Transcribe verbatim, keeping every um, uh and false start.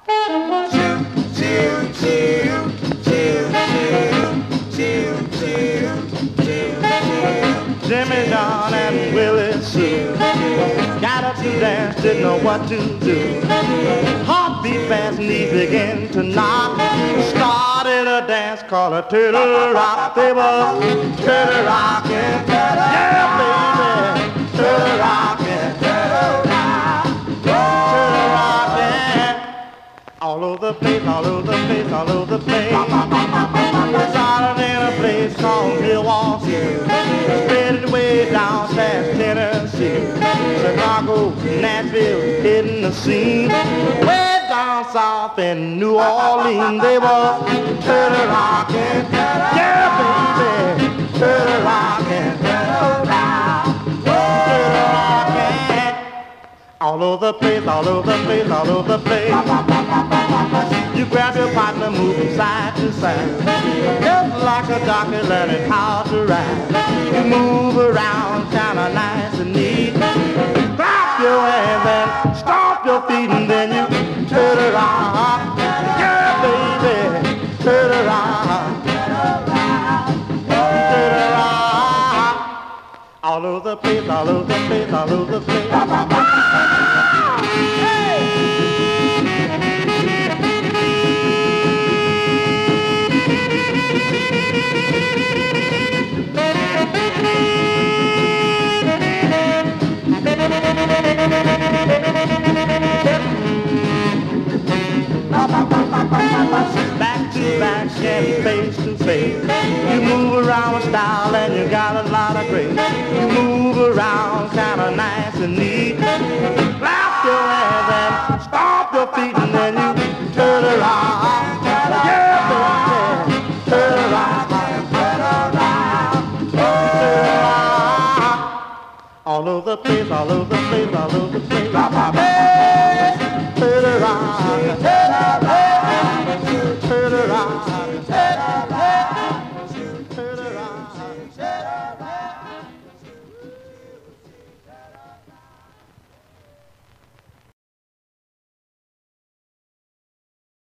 Jimmy, John, and Willie Sue got up to dance, didn't know what to do. Heartbeat fast, knees began to knock. Started a dance called a turtle rock. They were turtle rockin', yeah, baby, turtle rockin', turtle rockin', all over the place, all over the place, all over the place. Started in a place called Milwaukee, spread it way down south Tennessee, Chicago, Nashville, hitting the scene. Way down south in New Orleans, they were turtle rockin', yeah, baby, turtle rockin', turtle rockin', all over the place, all over the place, all over the place. You grab your partner, move from side to side, just like a jockey learning how to ride. You move around kinda nice and neat. Clap your hands and stomp your feet, and then you turn around. Yeah, baby, turn around, turn around. All over the place, all over the place, all over the place. Back to back and face to face, you move around with style and you got a lot of grace. You move around kinda nice and neat. Clap your hands and stomp your feet, and then you turn around. Yeah, baby, turn around, turn around, turn around. All over the place, all over the place, all over the place. Hey, turn around, turn around, turn around, turn around, turn around, turn around.